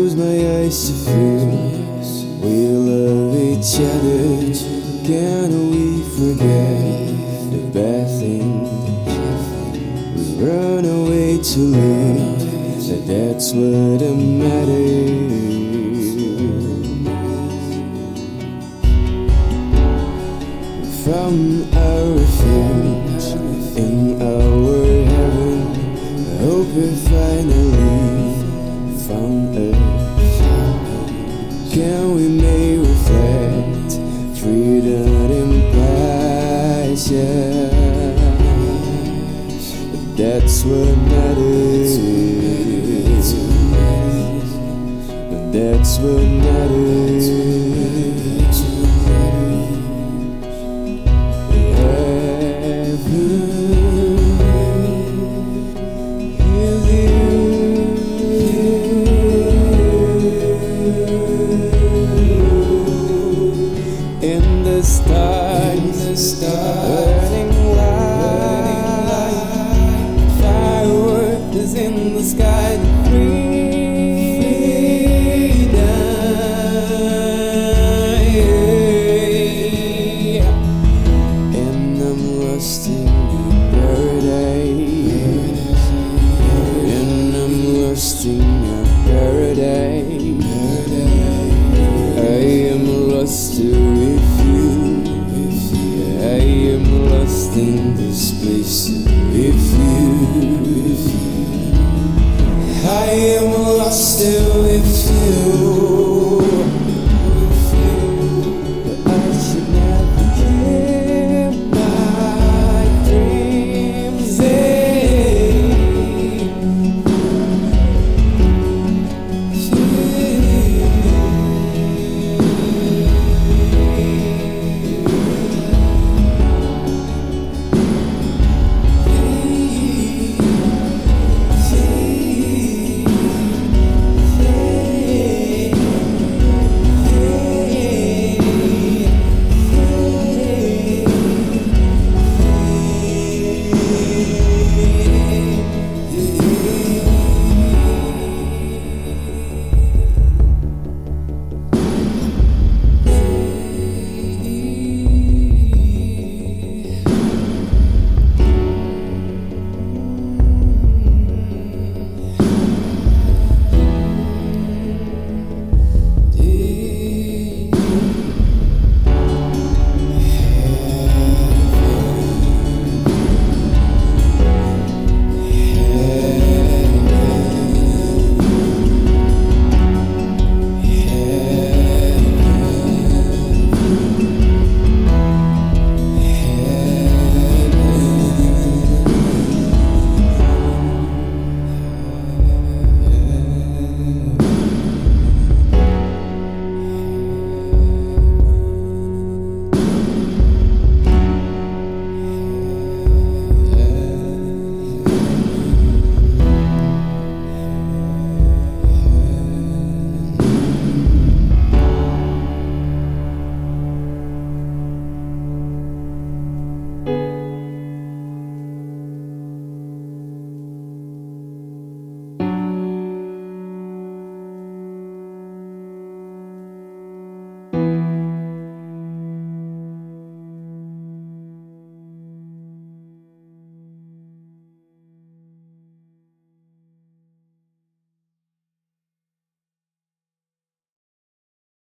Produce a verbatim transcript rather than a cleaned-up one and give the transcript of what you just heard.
close my eyes to feel we love each other. Can we forget the bad things? We run away to live, but that's what matters. From our refuge in our heaven, I hope we finally found earth. Can we may reflect freedom implies, yeah. But that's what matters. But that's what matters.